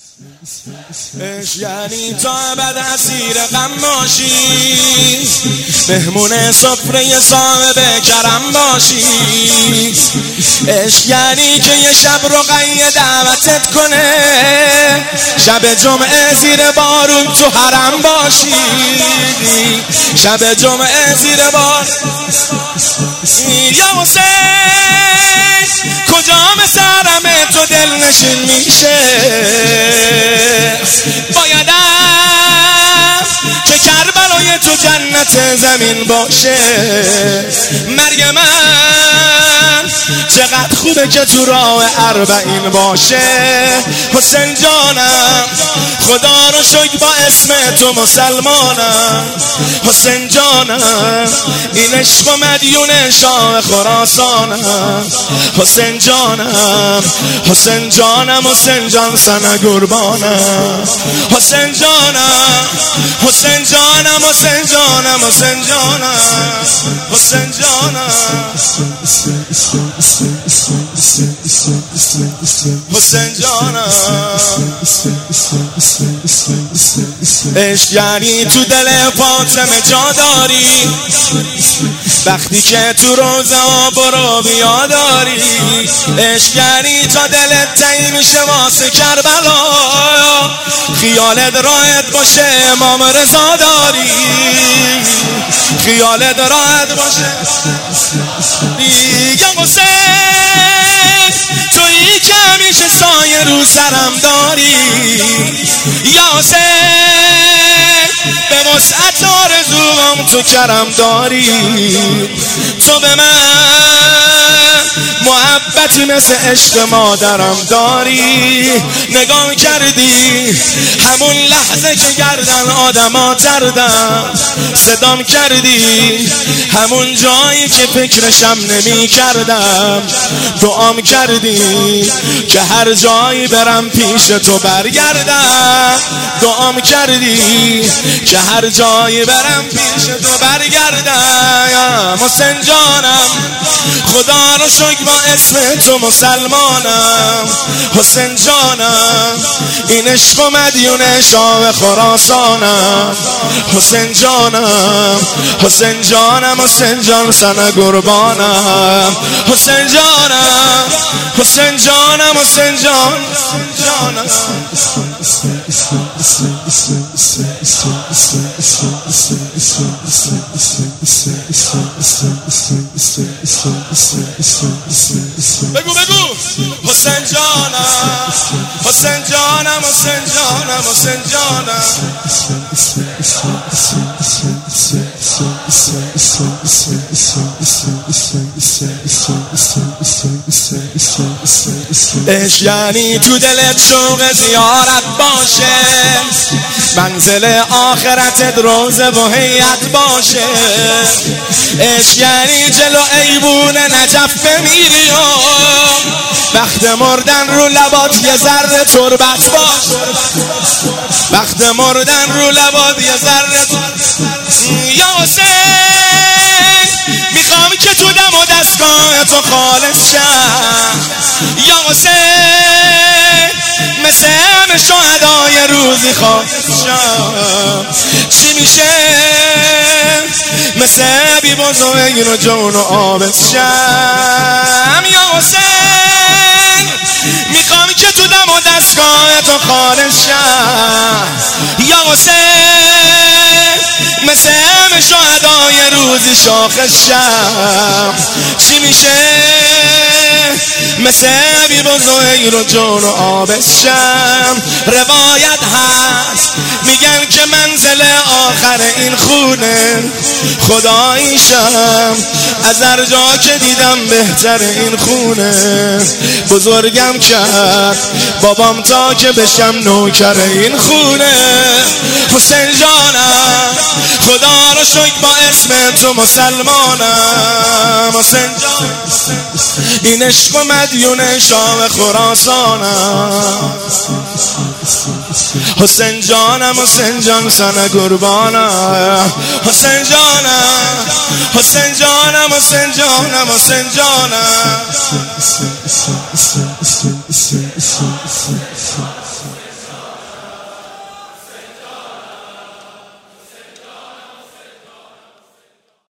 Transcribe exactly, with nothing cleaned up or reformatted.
عشق یعنی تا ابد اسیر غم باشی، مهمون سفره صاحب کرم باشی. عشق یعنی که یه شب رقیه دعوتت کنه، شب جمعه زیر بارون تو حرم باشی. شب جمعه زیر بارون یا حسین کجا مثرم تو دل نشین میشه، بایدم که کربلای تو جنت زمین باشه. مرگ من چقدر خوبه که تو راه اربعین باشه. حسین جانم خدا رو شکر با اسم تو مسلمانم. حسین جانم این عشق و مدیون شاه خراسانم. حسین جانم حسین جانم حسین جان سن قربانم. حسین جانم حسین جانم حسین جانم حسین جانم حسین جانم حسین جانم. عشق یعنی تو دل فاطمه جا داری، وقتی که تو روزه ها برو بیا داری. عشق یعنی تا دلت تنگ میشه واسه کربلا، خیالت راحت باشه امام رضا داری. خیالت راحت باشه یا حسین تویی که همیشه سایه رو سرم داری. یا حسین به وسعت آرزوام تو کرم داری. تو به من محبتی مثل عشق مادرم داری. نگاه کردی همون لحظه که گردن آدما تردم، صدام کردی همون جایی که فکرشم نمی کردم. دعام کردی که هر جایی برم پیش تو برگردم. دعام کردی که هر جایی برم پیش تو برگردم. حسین جانم خدا رو شکر با اسم تو مسلمانم. حسین جانم این عشق و مدیون شاه خراسانم. حسین جانم حسین جانم حسین جان سن قربانم. حسین جانم حسین جانم حسین جان جانم. بگو بگو حسین جانم حسین جانم حسین جانم حسین جانم. عشق یعنی تو دلت شوق زیارت باشه، منزل آخرتت روزه و هیئت باشه. عشق یعنی جلو ایوون نجف بمیری و وقت مردن رو لبات یه ذره تربت باشه. وقت مردن رو لبات یه ذره یا حسین میخوام که تو دم و دستگاه تو خالص شم. یا حسین مثل همه شهدای روزی خالص شم. چی میشه مثل بی بزرگ و جون و آبت شم. یا حسین میخوام که تو دم و دستگاه تو خالص شم. یا حسین مثل همه شهدای روزی شاخص شم. چی میشه مثل بی بزرگ رو جون و آبش شم. روایت هست میگن که منزل آخر این خونه خداییشم. از هر جا که دیدم بهتر این خونه. بزرگم کرد بابام تا که بشم نوکر این خونه. حسین جانم خدا رو شکر با اسم تو مسلمانم. حسین جان این عشق و مدیون شاه خراسانم. حسین جانم حسین جان سن قربانم. حسین جانم حسین جانم حسین جانم حسین جانم.